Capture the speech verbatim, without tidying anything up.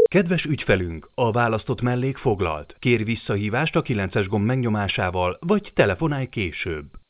Kedves ügyfelünk, a választott mellék foglalt. Kér visszahívást a kilences gomb megnyomásával, vagy telefonálj később.